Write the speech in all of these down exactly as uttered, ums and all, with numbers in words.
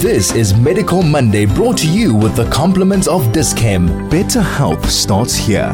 This is Medical Monday, brought to you with the compliments of Dis-Chem. Better health starts here.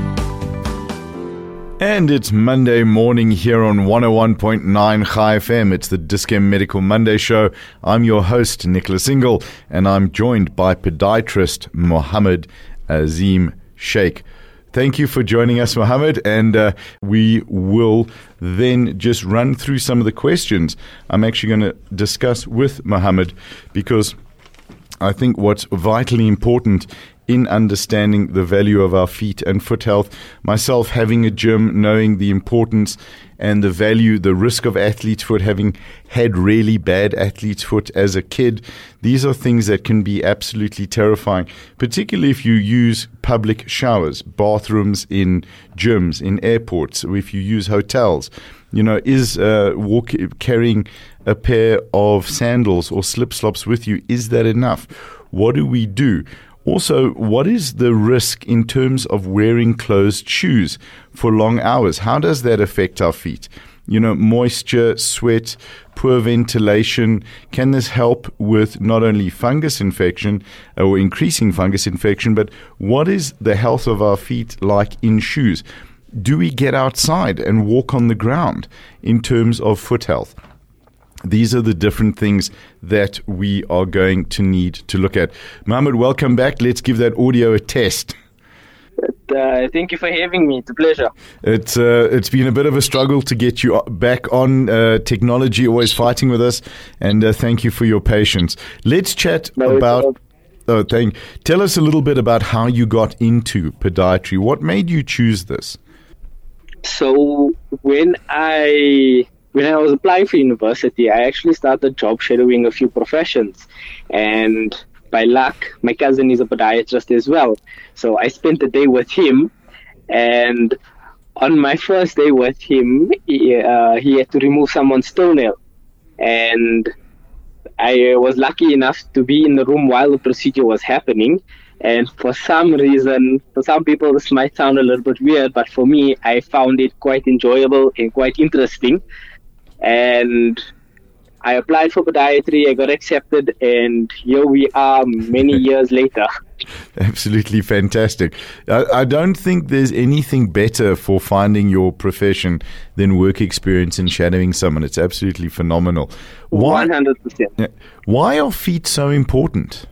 And it's Monday morning here on one oh one point nine Chai F M. It's the Dis-Chem Medical Monday show. I'm your host, Nicholas Ingle, and I'm joined by podiatrist Mohammed Azim Sheikh. Thank you for joining us, Mohammed, and uh, we will then just run through some of the questions I'm actually going to discuss with Mohammed, because I think what's vitally important in understanding the value of our feet and foot health, myself having a gym, knowing the importance and the value, the risk of athlete's foot, having had really bad athlete's foot as a kid, these are things that can be absolutely terrifying, particularly if you use public showers, bathrooms in gyms, in airports, or if you use hotels. You know, is uh, walk, carrying a pair of sandals or slip-slops with you, is that enough? What do we do? Also, what is the risk in terms of wearing closed shoes for long hours? How does that affect our feet? You know, moisture, sweat, poor ventilation. Can this help with not only fungus infection or increasing fungus infection, but what is the health of our feet like in shoes? Do we get outside and walk on the ground in terms of foot health? These are the different things that we are going to need to look at. Mohammed, welcome back. Let's give that audio a test. Uh, thank you for having me. It's a pleasure. It's uh, it's been a bit of a struggle to get you back on. Uh, technology always fighting with us, and uh, thank you for your patience. Let's chat no, about. Oh, thank. Tell us a little bit about how you got into podiatry. What made you choose this? So when I. When I was applying for university, I actually started job shadowing a few professions. And by luck, my cousin is a podiatrist as well. So I spent the day with him. And on my first day with him, he, uh, he had to remove someone's toenail. And I was lucky enough to be in the room while the procedure was happening. And for some reason, for some people, this might sound a little bit weird, but for me, I found it quite enjoyable and quite interesting. And I applied for podiatry, I got accepted, and here we are many years later. Absolutely fantastic. I, I don't think there's anything better for finding your profession than work experience and shadowing someone. It's absolutely phenomenal. Why, one hundred percent. Why are feet so important?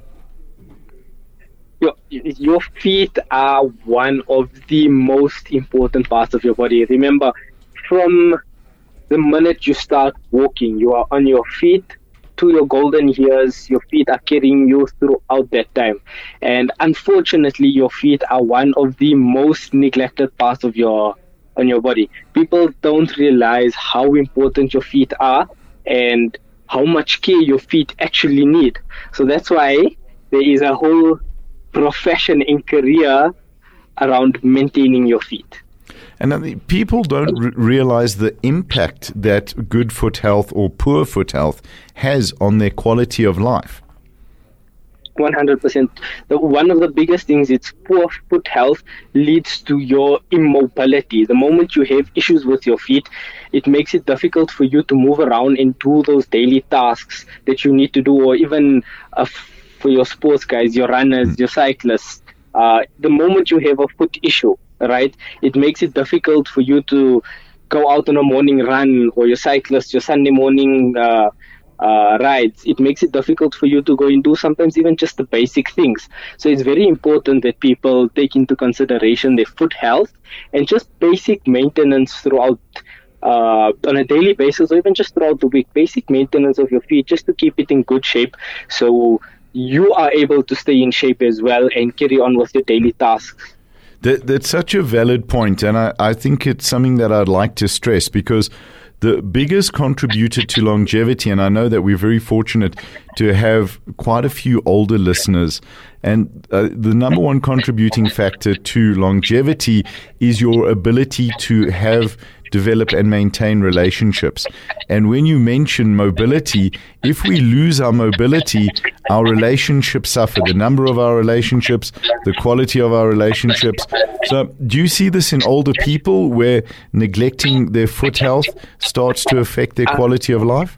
Your, your feet are one of the most important parts of your body. Remember, from the minute you start walking, you are on your feet to your golden years. Your feet are carrying you throughout that time. And unfortunately, your feet are one of the most neglected parts of your on your body. People don't realize how important your feet are and how much care your feet actually need. So that's why there is a whole profession and career around maintaining your feet. And I think people don't r- realize the impact that good foot health or poor foot health has on their quality of life. one hundred percent. The, one of the biggest things is poor foot health leads to your immobility. The moment you have issues with your feet, it makes it difficult for you to move around and do those daily tasks that you need to do, or even uh, for your sports guys, your runners, mm. your cyclists. Uh, the moment you have a foot issue, right, it makes it difficult for you to go out on a morning run, or your cyclist, your Sunday morning uh, uh, rides. It makes it difficult for you to go and do sometimes even just the basic things. So it's very important that people take into consideration their foot health and just basic maintenance throughout uh, on a daily basis, or even just throughout the week. Basic maintenance of your feet just to keep it in good shape, so you are able to stay in shape as well and carry on with your daily tasks. That, that's such a valid point, and I, I think it's something that I'd like to stress, because the biggest contributor to longevity, and I know that we're very fortunate to have quite a few older listeners, and uh, the number one contributing factor to longevity is your ability to have, develop and maintain relationships. And when you mention mobility, if we lose our mobility, our relationships suffer. The number of our relationships, the quality of our relationships. So do you see this in older people where neglecting their foot health starts to affect their quality of life?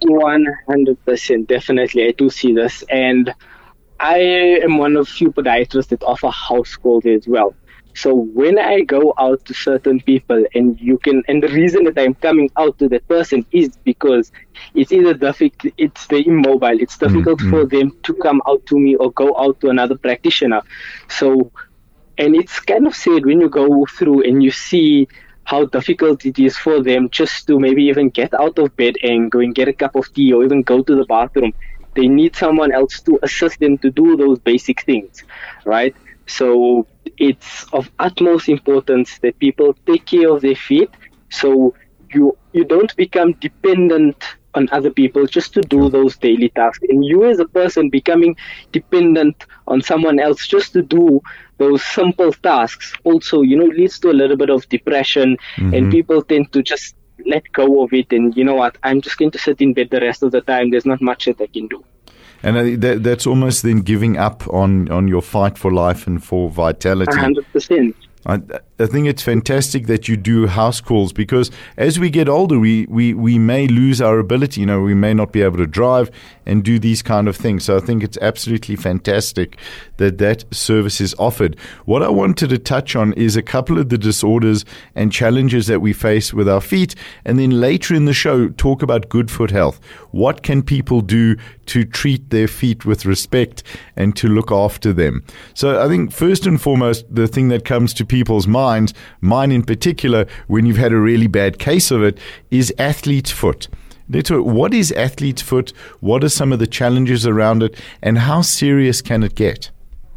one hundred percent, definitely. I do see this. And I am one of few podiatrists that offer house calls as well. So when I go out to certain people, and you can, and the reason that I'm coming out to that person is because it's either difficult, it's the immobile, it's difficult mm-hmm. for them to come out to me or go out to another practitioner. So, and it's kind of sad when you go through and you see how difficult it is for them just to maybe even get out of bed and go and get a cup of tea or even go to the bathroom. They need someone else to assist them to do those basic things, right? So it's of utmost importance that people take care of their feet, so you you don't become dependent on other people just to do those daily tasks. And you as a person becoming dependent on someone else just to do those simple tasks also, you know, leads to a little bit of depression, mm-hmm. and people tend to just let go of it. And you know what, I'm just going to sit in bed the rest of the time. There's not much that I can do. And uh, that, that's almost then giving up on, on your fight for life and for vitality. one hundred percent. I, I think it's fantastic that you do house calls, because as we get older, we, we, we may lose our ability. You know, we may not be able to drive and do these kind of things. So I think it's absolutely fantastic that that service is offered. What I wanted to touch on is a couple of the disorders and challenges that we face with our feet. And then later in the show, talk about good foot health. What can people do to treat their feet with respect and to look after them? So I think first and foremost, the thing that comes to people's minds, mine in particular, when you've had a really bad case of it, is athlete's foot. What is athlete's foot? What are some of the challenges around it? And how serious can it get?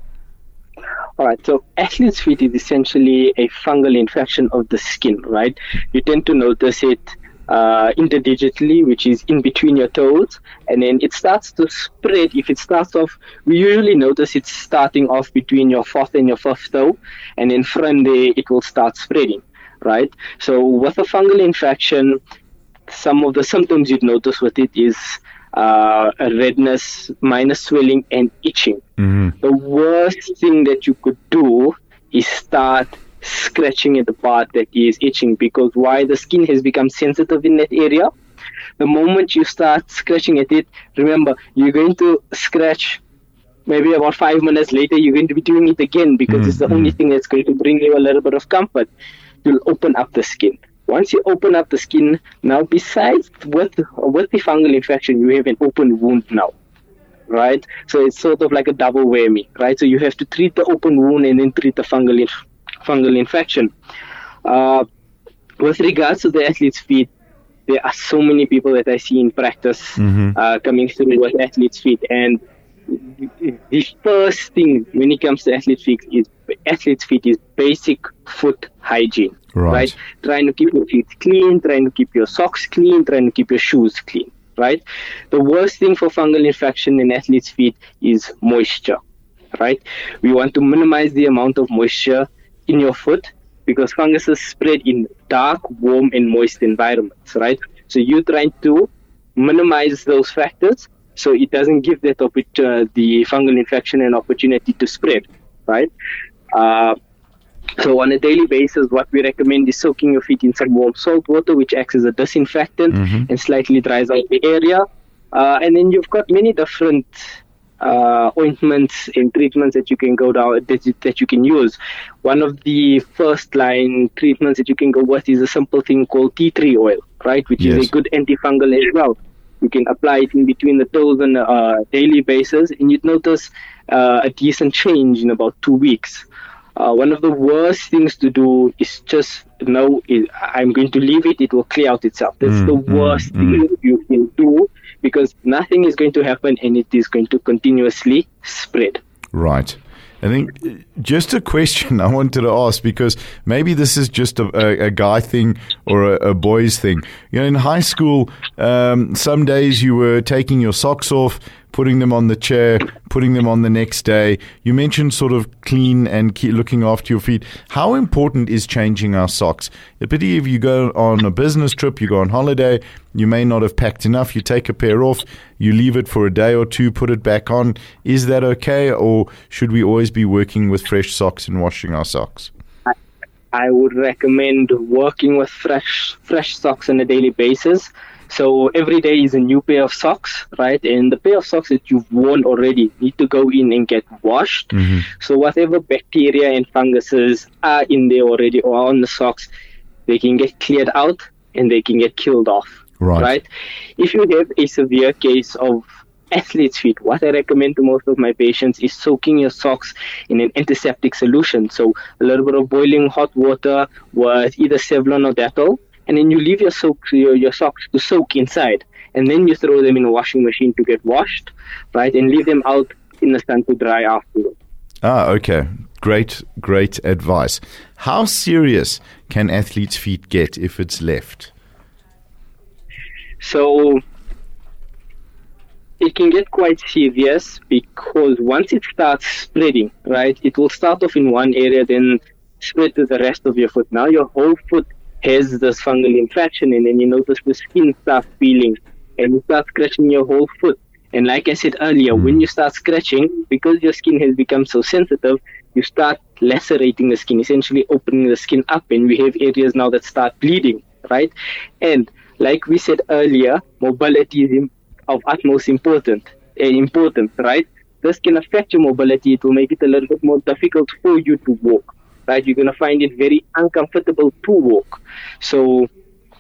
All right, so athlete's feet is essentially a fungal infection of the skin, right? You tend to notice it uh, interdigitally, which is in between your toes, and then it starts to spread. If it starts off, we usually notice it's starting off between your fourth and your fifth toe, and then from there it will start spreading, right? So with a fungal infection, some of the symptoms you'd notice with it is uh, a redness, minor swelling, and itching. Mm-hmm. The worst thing that you could do is start scratching at the part that is itching, because why? The skin has become sensitive in that area. The moment you start scratching at it, remember, you're going to scratch maybe about five minutes later, you're going to be doing it again, because mm-hmm. it's the only thing that's going to bring you a little bit of comfort. You'll open up the skin. Once you open up the skin, now besides with, with the fungal infection, you have an open wound now, right? So it's sort of like a double whammy, right? So you have to treat the open wound and then treat the fungal inf- fungal infection. Uh, with regards to the athlete's feet, there are so many people that I see in practice mm-hmm. uh, coming through with athlete's feet, and the first thing when it comes to athlete's feet is athlete's feet is basic foot hygiene, right. right? Trying to keep your feet clean, trying to keep your socks clean, trying to keep your shoes clean, right? The worst thing for fungal infection in athlete's feet is moisture, right? We want to minimize the amount of moisture in your foot, because funguses spread in dark, warm, and moist environments, right? So you're trying to minimize those factors so it doesn't give that oppor- uh, the fungal infection an opportunity to spread, right? Uh, so on a daily basis, what we recommend is soaking your feet in some warm salt water, which acts as a disinfectant mm-hmm. and slightly dries out the area. Uh, and then you've got many different uh, ointments and treatments that you can go down, that, that you can use. One of the first line treatments that you can go with is a simple thing called tea tree oil, right? Which yes. is a good antifungal as well. You can apply it in between the toes on a uh, daily basis, and you'd notice uh, a decent change in about two weeks. Uh, one of the worst things to do is just know it, I'm going to leave it, it will clear out itself. That's mm, the worst mm, thing mm. you can do, because nothing is going to happen and it is going to continuously spread. Right. I think just a question I wanted to ask, because maybe this is just a, a, a guy thing or a, a boy's thing. You know, in high school, um, some days you were taking your socks off, putting them on the chair, putting them on the next day. You mentioned sort of clean and keep looking after your feet. How important is changing our socks? Particularly if you go on a business trip, you go on holiday, you may not have packed enough, you take a pair off, you leave it for a day or two, put it back on. Is that okay, or should we always be working with fresh socks and washing our socks? I would recommend working with fresh fresh socks on a daily basis, So every day is a new pair of socks, right? And the pair of socks that you've worn already need to go in and get washed. Mm-hmm. So whatever bacteria and funguses are in there already or on the socks, they can get cleared out and they can get killed off, Right. right? If you have a severe case of athlete's feet, what I recommend to most of my patients is soaking your socks in an antiseptic solution. So a little bit of boiling hot water with either Sevlon or Dettol, and then you leave your, soak, your, your socks to soak inside. And then you throw them in a washing machine to get washed, right? And leave them out in the sun to dry afterwards. Ah, okay. Great, great advice. How serious can athlete's feet get if it's left? So it can get quite serious because once it starts spreading, right, it will start off in one area, then spread to the rest of your foot. Now your whole foot has this fungal infection, and then you notice the skin starts peeling, and you start scratching your whole foot. And like I said earlier, mm. when you start scratching, because your skin has become so sensitive, you start lacerating the skin, essentially opening the skin up, and we have areas now that start bleeding, right? And like we said earlier, mobility is of utmost important, uh, importance, right? This can affect your mobility. It will make it a little bit more difficult for you to walk, right? You're going to find it very uncomfortable to walk. So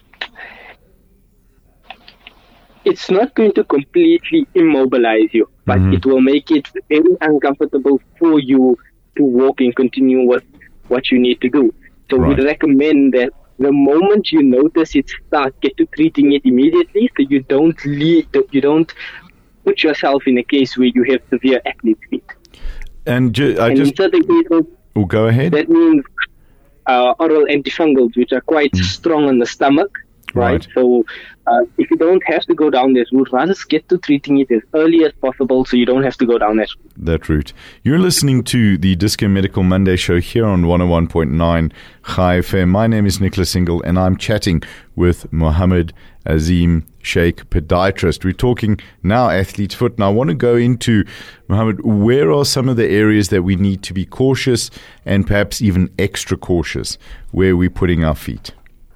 it's not going to completely immobilize you, but mm-hmm. it will make it very uncomfortable for you to walk and continue with what you need to do. So right. we'd recommend that the moment you notice it start, get to treating it immediately, so you don't lead, you don't put yourself in a case where you have severe athlete's feet. And, ju- I and just in certain cases, oh, go ahead. That means uh, oral antifungals, which are quite mm. strong on the stomach, right? right. So uh, if you don't have to go down this route, rather get to treating it as early as possible so you don't have to go down that route. That route. You're listening to the Dis-Chem Medical Monday show here on one oh one point nine Chai F M. My name is Nicholas Single, and I'm chatting with Mohammed Azim Sheikh, podiatrist. We're talking now athlete's foot, and I want to go into, Mohammed, where are some of the areas that we need to be cautious and perhaps even extra cautious where we're putting our feet?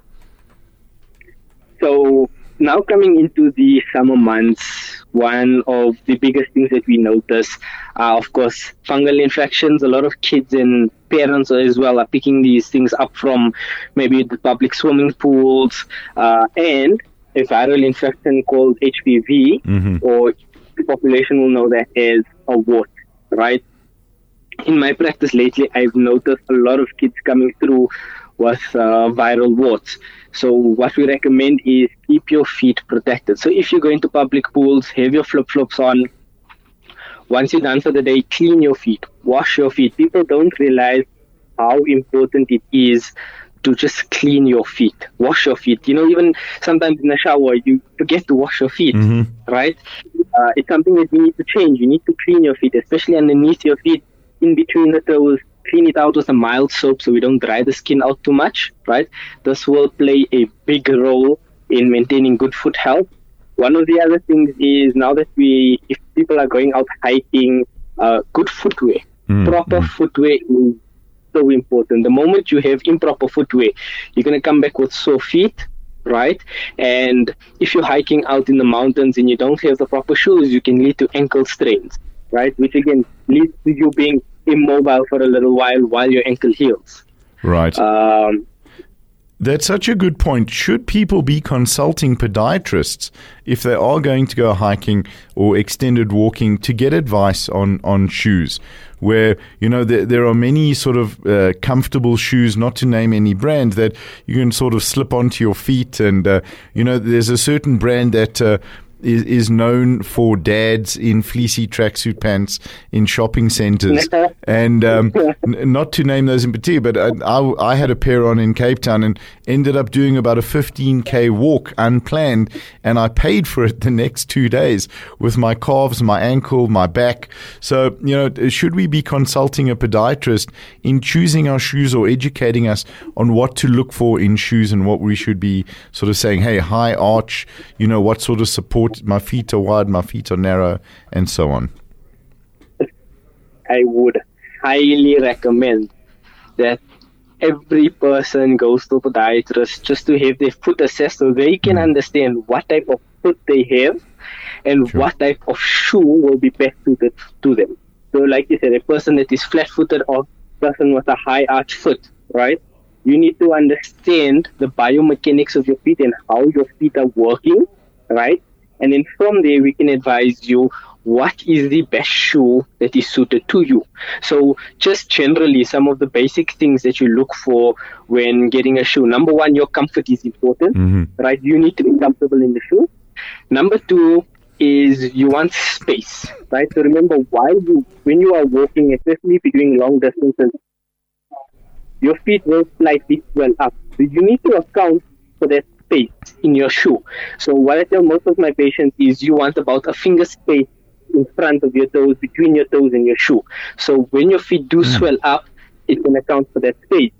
So now coming into the summer months, one of the biggest things that we notice are, of course, fungal infections. A lot of kids and parents as well are picking these things up from maybe the public swimming pools, uh, and a viral infection called H P V, mm-hmm. or the population will know that as a wart, right? In my practice lately, I've noticed a lot of kids coming through with uh, viral warts. So what we recommend is keep your feet protected. So if you go into public pools, have your flip-flops on. Once you're done for the day, clean your feet, wash your feet. People don't realize how important it is to just clean your feet, wash your feet. You know, even sometimes in the shower, you forget to wash your feet, mm-hmm. right? Uh, it's something that you need to change. You need to clean your feet, especially underneath your feet, in between the toes. Clean it out with a mild soap so we don't dry the skin out too much, right? This will play a big role in maintaining good foot health. One of the other things is now that we, if people are going out hiking, uh, good footwear, mm, proper mm. footwear is so important. The moment you have improper footwear, you're going to come back with sore feet, right? And if you're hiking out in the mountains and you don't have the proper shoes, you can lead to ankle strains, right? Which again leads to you being immobile for a little while while your ankle heals. Right. Um, That's such a good point. Should people be consulting podiatrists if they are going to go hiking or extended walking to get advice on, on shoes? Where, you know, there, there are many sort of uh, comfortable shoes, not to name any brand, that you can sort of slip onto your feet. And, uh, you know, there's a certain brand that uh, is, is known for dads in fleecy tracksuit pants in shopping centers. And um, n- not to name those in particular, but I, I, I had a pair on in Cape Town and ended up doing about a fifteen K walk unplanned, and I paid for it the next two days with my calves, my ankle, my back. So, you know, should we be consulting a podiatrist in choosing our shoes or educating us on what to look for in shoes and what we should be sort of saying, hey, high arch, you know, what sort of support, my feet are wide, my feet are narrow, and so on? I would highly recommend that every person goes to a podiatrist just to have their foot assessed so they can mm. understand what type of foot they have and sure. what type of shoe will be best suited to them. So like you said, a person that is flat-footed or a person with a high arch foot, right? You need to understand the biomechanics of your feet and how your feet are working, right? And then from there, we can advise you what is the best shoe that is suited to you. So just generally, some of the basic things that you look for when getting a shoe. Number one, your comfort is important, mm-hmm. right? You need to be comfortable in the shoe. Number two is you want space, right? So remember, while you, when you are walking, especially if you're doing long distances, your feet will slightly swell up. So you need to account for that space in your shoe. So what I tell most of my patients is you want about a finger space in front of your toes, between your toes and your shoe. So when your feet do mm. swell up, it can account for that space.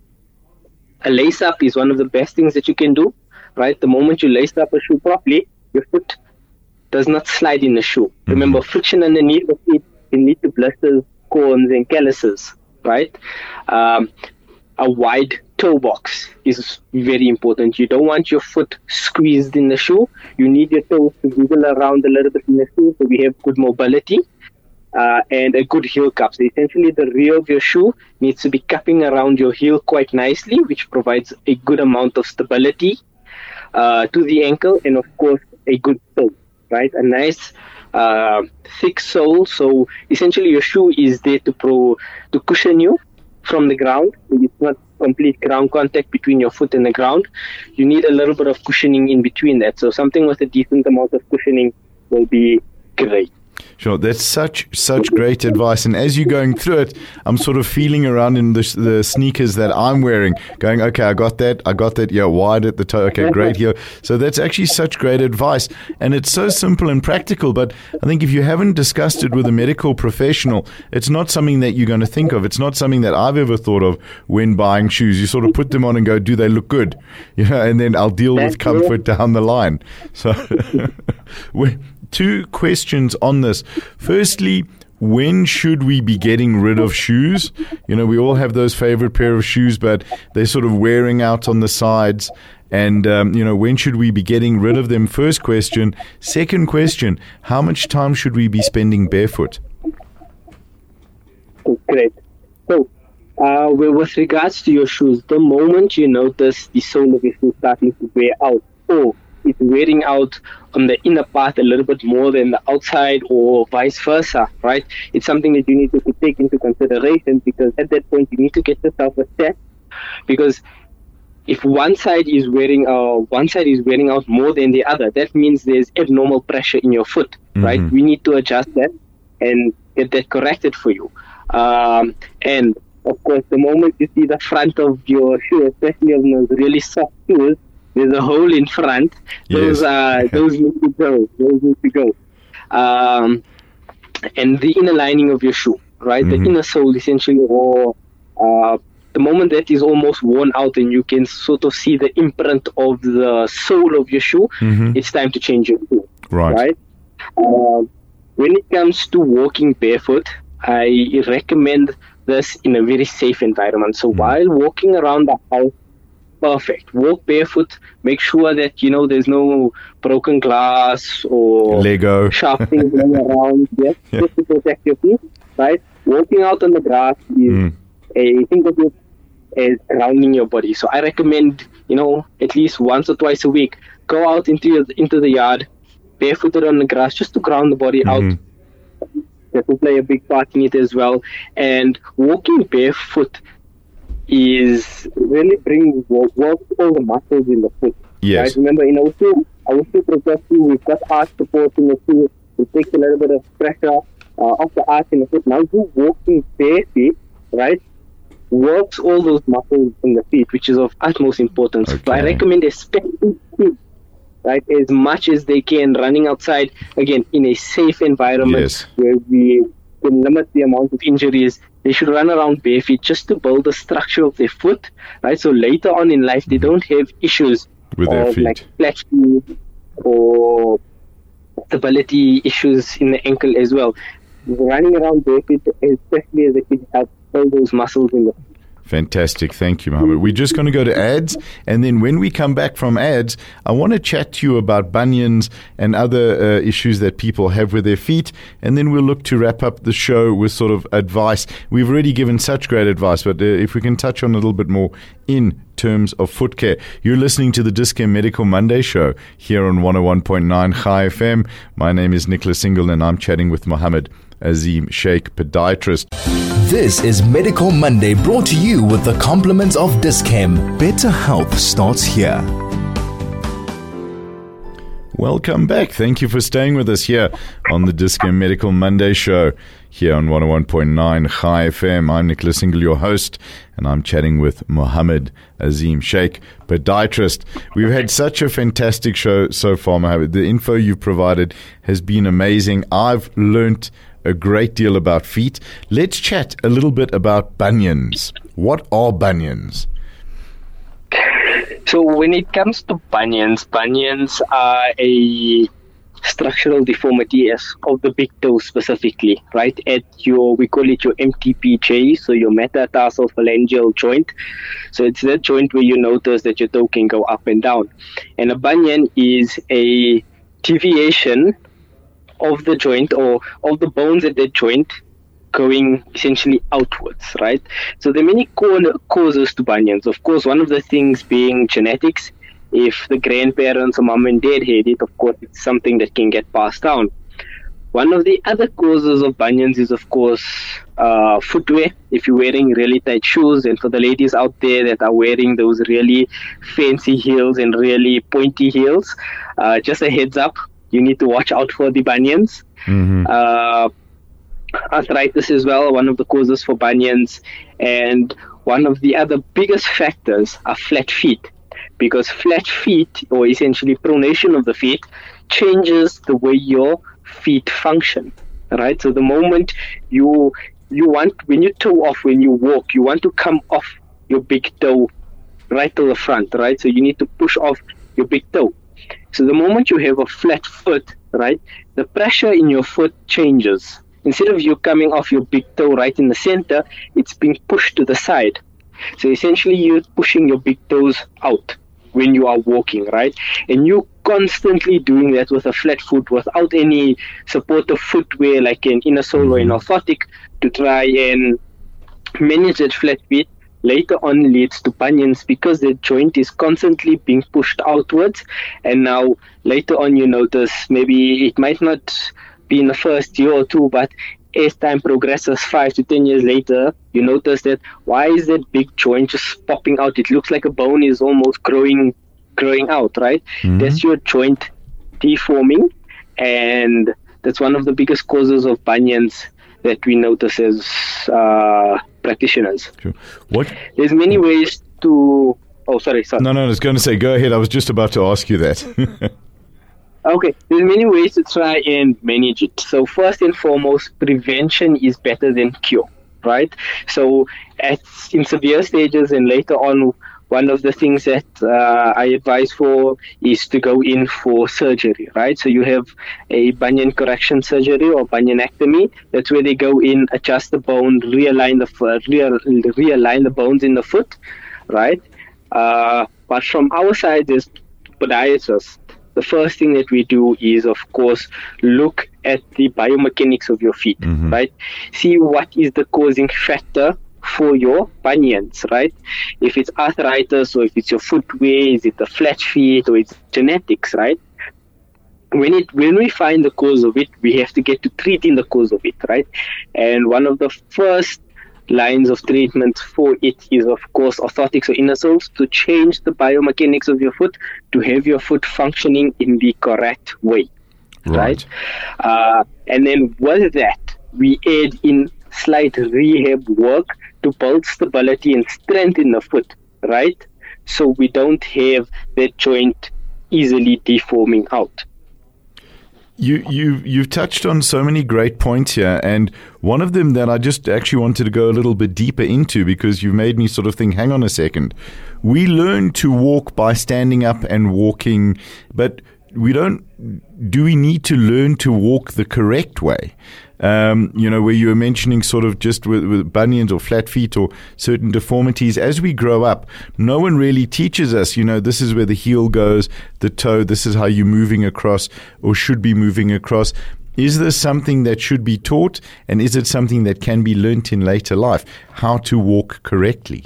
A lace up is one of the best things that you can do, right? The moment you lace up a shoe properly, your foot does not slide in the shoe. Mm-hmm. Remember, friction underneath the feet can lead to blisters, corns, and calluses, right? Um, a wide toe box is very important. You don't want your foot squeezed in the shoe. You need your toes to wiggle around a little bit in the shoe so we have good mobility uh, and a good heel cup. So essentially the rear of your shoe needs to be cupping around your heel quite nicely, which provides a good amount of stability uh, to the ankle and, of course, a good toe, right? A nice uh, thick sole. So essentially your shoe is there to pro to cushion you from the ground. It's not complete ground contact between your foot and the ground. You need a little bit of cushioning in between that. So something with a decent amount of cushioning will be great. Sure, that's such such great advice. And as you're going through it, I'm sort of feeling around in the, the sneakers that I'm wearing, going, okay, I got that, I got that, yeah, wide at the toe, okay, great here. So that's actually such great advice. And it's so simple and practical, but I think if you haven't discussed it with a medical professional, it's not something that you're going to think of. It's not something that I've ever thought of when buying shoes. You sort of put them on and go, do they look good? You know, and then I'll deal with comfort down the line. So we two questions on this. Firstly, when should we be getting rid of shoes? You know, we all have those favorite pair of shoes, but they're sort of wearing out on the sides. And, um, you know, when should we be getting rid of them? First question. Second question, how much time should we be spending barefoot? Great. So, uh, with regards to your shoes, the moment you notice the sole of your shoe starting to wear out, or it's wearing out on the inner part a little bit more than the outside or vice versa, right? It's something that you need to take into consideration, because at that point you need to get yourself assessed, because if one side is wearing uh, one side is wearing out more than the other, that means there's abnormal pressure in your foot, mm-hmm. right? We need to adjust that and get that corrected for you. Um, and of course, the moment you see the front of your shoe, especially on those really soft shoes, there's a hole in front. Those uh, those need to go. Those need to go. Um, and the inner lining of your shoe, right? Mm-hmm. The inner sole, essentially, or uh, the moment that is almost worn out and you can sort of see the imprint of the sole of your shoe, mm-hmm. it's time to change your shoe. Right. Right. Uh, when it comes to walking barefoot, I recommend this in a very safe environment. So mm-hmm. while walking around the house, perfect. Walk barefoot. Make sure that, you know, there's no broken glass or Lego sharp things going around. Yes, yeah. Just to protect your feet, right? Walking out on the grass is mm. a think of it as grounding your body. So I recommend, you know, at least once or twice a week, go out into your, into the yard, barefooted on the grass, just to ground the body mm-hmm. out. That will play a big part in it as well. And walking barefoot is really bring work all the muscles in the foot. Yes. Right? Remember, in our shoe, our shoe progressive, we've got arch support in the shoe. It takes a little bit of pressure uh, off the arch in the foot. Now, you walking bare feet, right, works all those muscles in the feet, which is of utmost importance. Okay. So I recommend especially kids, right, as much as they can, running outside, again, in a safe environment yes. where we can limit the amount of injuries. They should run around bare feet just to build the structure of their foot, right? So later on in life, they don't have issues with their of feet. like flat feet or stability issues in the ankle as well. Running around bare feet, especially as a kid, helps build those muscles in the foot. Fantastic. Thank you, Mohammed. We're just going to go to ads. And then when we come back from ads, I want to chat to you about bunions and other uh, issues that people have with their feet. And then we'll look to wrap up the show with sort of advice. We've already given such great advice, but uh, if we can touch on a little bit more in terms of foot care. You're listening to the Dis-Chem Medical Monday show here on one oh one point nine Chai F M. My name is Nicholas Single, and I'm chatting with Mohammed Azim Sheikh, podiatrist. This is Medical Monday, brought to you with the compliments of Dis-Chem. Better health starts here. Welcome back. Thank you for staying with us here on the Dis-Chem Medical Monday show here on one oh one point nine Chai F M. I'm Nicholas Single, your host, and I'm chatting with Mohammed Azim Sheikh, podiatrist. We've had such a fantastic show so far, Mohammed. The info you've provided has been amazing. I've learnt a great deal about feet. Let's chat a little bit about bunions. What are bunions? So when it comes to bunions, bunions are a structural deformity as of the big toe specifically, right? At your, we call it your M T P J, so your metatarsal phalangeal joint. So it's that joint where you notice that your toe can go up and down. And a bunion is a deviation of the joint or of the bones at that joint going essentially outwards, right? So there are many causes to bunions. Of course, one of the things being genetics. If the grandparents or mom and dad had it, of course, it's something that can get passed down. One of the other causes of bunions is, of course, uh, footwear. If you're wearing really tight shoes, and for the ladies out there that are wearing those really fancy heels and really pointy heels, uh, just a heads up, you need to watch out for the bunions. Mm-hmm. Uh, arthritis as well, one of the causes for bunions. And one of the other biggest factors are flat feet. Because flat feet, or essentially pronation of the feet, changes the way your feet function, right? So the moment you you want, when you toe off, when you walk, you want to come off your big toe right to the front, right? So you need to push off your big toe. So the moment you have a flat foot, right, the pressure in your foot changes. Instead of you coming off your big toe right in the center, it's being pushed to the side. So essentially you're pushing your big toes out when you are walking, right? And you constantly doing that with a flat foot without any supportive footwear like an inner sole or an orthotic to try and manage that flat feet, later on leads to bunions because the joint is constantly being pushed outwards. And now later on you notice maybe it might not be in the first year or two, but as time progresses, five to ten years later, you notice that why is that big joint just popping out? It looks like a bone is almost growing growing out, right? Mm-hmm. That's your joint deforming, and that's one of the biggest causes of bunions that we notice as uh, practitioners. Sure. What? There's many ways to... Oh, sorry, sorry. No, no, I was going to say, go ahead. I was just about to ask you that. Okay, there's many ways to try and manage it. So first and foremost, prevention is better than cure, right? So at in severe stages and later on, one of the things that uh, I advise for is to go in for surgery, right? So you have a bunion correction surgery or bunionectomy. That's where they go in, adjust the bone, realign the real, realign the bones in the foot, right? Uh, but from our side, as podiatrists, the first thing that we do is, of course, look at the biomechanics of your feet, mm-hmm. right? See what is the causing factor for your bunions, right? If it's arthritis or if it's your footwear, is it the flat feet or it's genetics, right? When it when we find the cause of it, we have to get to treating the cause of it, right? And one of the first lines of treatment for it is, of course, orthotics or inner soles to change the biomechanics of your foot to have your foot functioning in the correct way, right? right? Uh, and then with that, we add in slight rehab work to build stability and strength in the foot, right? So we don't have that joint easily deforming out. You, you, you've touched on so many great points here, and one of them that I just actually wanted to go a little bit deeper into because you made me sort of think, hang on a second. We learn to walk by standing up and walking, but we don't, do we need to learn to walk the correct way? Um, you know, where you were mentioning sort of just with, with bunions or flat feet or certain deformities, as we grow up, no one really teaches us, you know, this is where the heel goes, the toe, this is how you're moving across or should be moving across. Is this something that should be taught, and is it something that can be learnt in later life, how to walk correctly?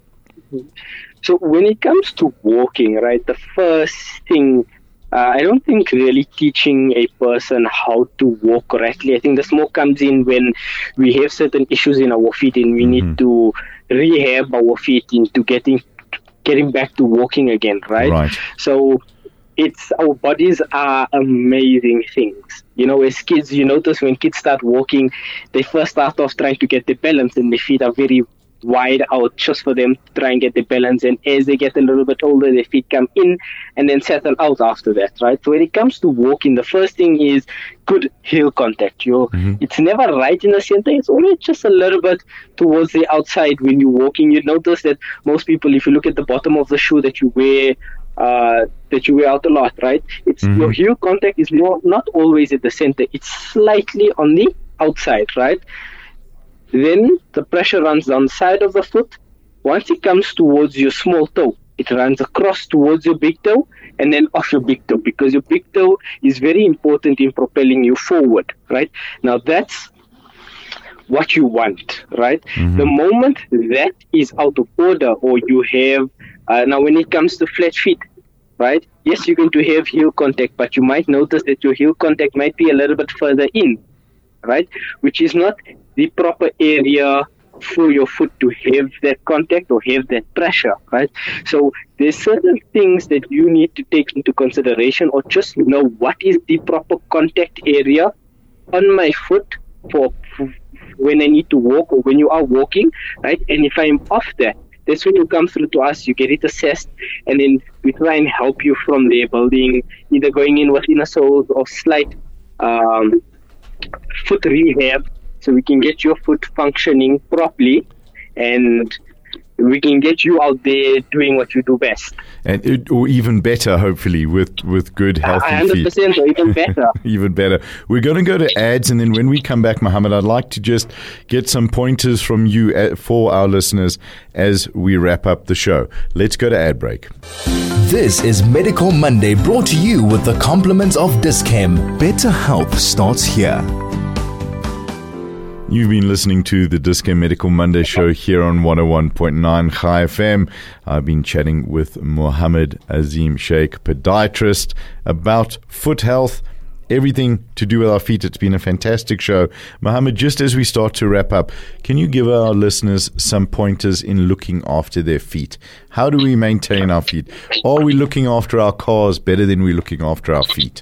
So when it comes to walking, right, the first thing, Uh, I don't think really teaching a person how to walk correctly. I think this more comes in when we have certain issues in our feet and we mm-hmm. need to rehab our feet into getting getting back to walking again, right? Right. So it's our bodies are amazing things. You know, as kids, you notice when kids start walking, they first start off trying to get their balance and their feet are very wide out just for them to try and get the balance, and as they get a little bit older their feet come in and then settle out after that, right? So when it comes to walking, the first thing is good heel contact. You mm-hmm. It's never right in the center, it's always just a little bit towards the outside. When you're walking, you notice that most people, if you look at the bottom of the shoe that you wear uh that you wear out a lot, right, it's mm-hmm. your heel contact is not, not always at the center, it's slightly on the outside, right? Then the pressure runs down the side of the foot. Once it comes towards your small toe, it runs across towards your big toe and then off your big toe, because your big toe is very important in propelling you forward, right? Now that's what you want, right? Mm-hmm. The moment that is out of order, or you have, uh, now when it comes to flat feet, right? Yes, you're going to have heel contact, but you might notice that your heel contact might be a little bit further in, right? Which is not the proper area for your foot to have that contact or have that pressure, right? So there's certain things that you need to take into consideration, or just know what is the proper contact area on my foot for when I need to walk or when you are walking, right? And if I'm off that, that's when you come through to us, you get it assessed, and then we try and help you from there, building, either going in with inner soles or slight um, foot rehab, so we can get your foot functioning properly and we can get you out there doing what you do best. And it, or even better, hopefully, with, with good, healthy one hundred percent feet. Or even better. Even better. We're going to go to ads, and then when we come back, Mohammed, I'd like to just get some pointers from you for our listeners as we wrap up the show. Let's go to ad break. This is Medical Monday, brought to you with the compliments of Dis-Chem. Better health starts here. You've been listening to the Dis-Chem Medical Monday show here on one oh one point nine Chai F M. I've been chatting with Mohammed Azim Sheikh, podiatrist, about foot health, everything to do with our feet. It's been a fantastic show. Mohammed, just as we start to wrap up, can you give our listeners some pointers in looking after their feet? How do we maintain our feet? Are we looking after our cars better than we're looking after our feet?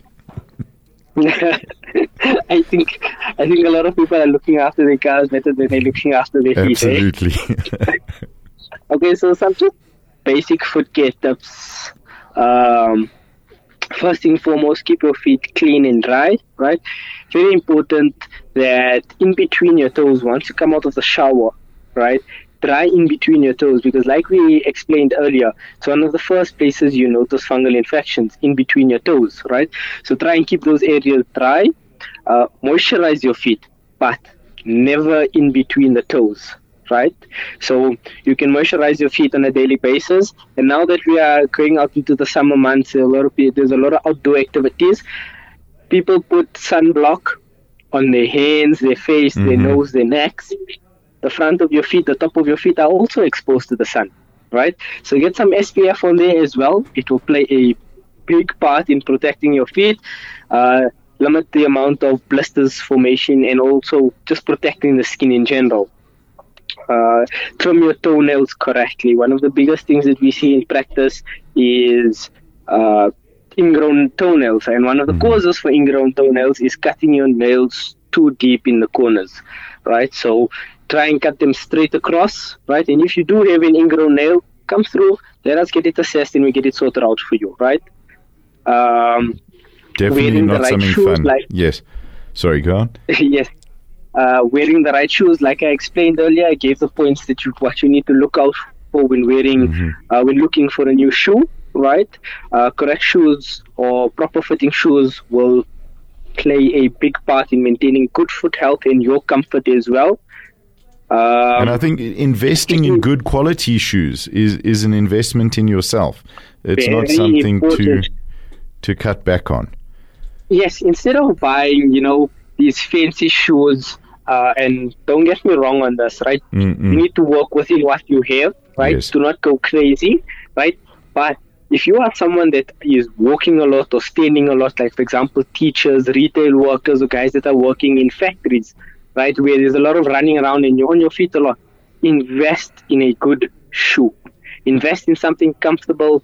I think I think a lot of people are looking after their cars better than they're looking after their feet. Absolutely. Eh? Okay, so some just basic foot care tips. Um, first and foremost, keep your feet clean and dry, right? Very important that in between your toes, once you come out of the shower, right, dry in between your toes, because like we explained earlier, it's one of the first places you notice fungal infections, in between your toes, right? So try and keep those areas dry. Uh, moisturize your feet, but never in between the toes, right? So you can moisturize your feet on a daily basis. And now that we are going out into the summer months, a lot of, there's a lot of outdoor activities. People put sunblock on their hands, their face, mm-hmm. their nose, their necks. The front of your feet, the top of your feet are also exposed to the sun, right? So get some S P F on there as well. It will play a big part in protecting your feet. Uh, limit the amount of blisters formation, and also just protecting the skin in general. Uh, trim your toenails correctly. One of the biggest things that we see in practice is uh, ingrown toenails, and one of the causes for ingrown toenails is cutting your nails too deep in the corners, right? So try and cut them straight across, right? And if you do have an ingrown nail, come through, let us get it assessed and we get it sorted out for you, right? Um, Definitely not right something fun. Like, yes. Sorry, go on. Yes. Uh, wearing the right shoes, like I explained earlier, I gave the points that you what you need to look out for when wearing, mm-hmm. uh, when looking for a new shoe, right? Uh, correct shoes or proper fitting shoes will play a big part in maintaining good foot health and your comfort as well. Um, and I think investing in good quality shoes is, is an investment in yourself. It's not something important. to to cut back on. Yes, instead of buying, you know, these fancy shoes, uh, and don't get me wrong on this, right? Mm-mm. You need to work within what you have, right? Yes. Do not go crazy, right? But if you are someone that is walking a lot or standing a lot, like, for example, teachers, retail workers, or guys that are working in factories, right, where there's a lot of running around and you're on your feet a lot, invest in a good shoe. Invest in something comfortable.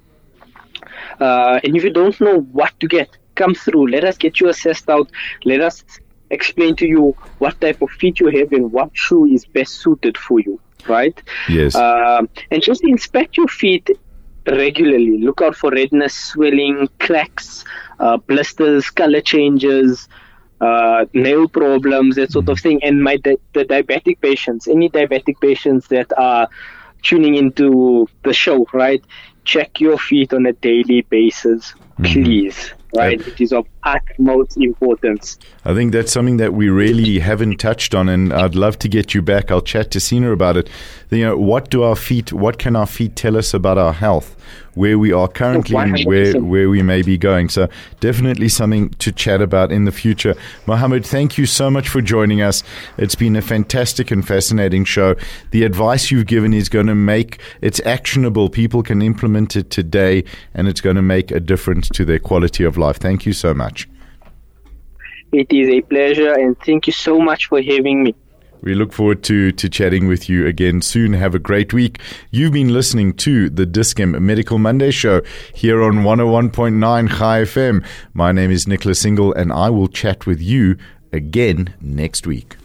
Uh, and if you don't know what to get, come through. Let us get you assessed out. Let us explain to you what type of feet you have and what shoe is best suited for you, right? Yes. Uh, and just inspect your feet regularly. Look out for redness, swelling, cracks, uh, blisters, color changes, uh, nail problems, that sort of thing. And my di- the diabetic patients, any diabetic patients that are tuning into the show, right? Check your feet on a daily basis, please. Mm-hmm. Right, it is of utmost importance. I think that's something that we really haven't touched on, and I'd love to get you back. I'll chat to Sina about it. You know, what do our feet? What can our feet tell us about our health, where we are currently, and where where we may be going? So definitely something to chat about in the future. Mohammed, thank you so much for joining us. It's been a fantastic and fascinating show. The advice you've given is going to make it's actionable. People can implement it today, and it's going to make a difference to their quality of life. Thank you so much. It is a pleasure, and thank you so much for having me. We look forward to, to chatting with you again soon. Have a great week. You've been listening to the Dis-Chem Medical Monday Show here on one oh one point nine Chai F M. My name is Nicholas Single, and I will chat with you again next week.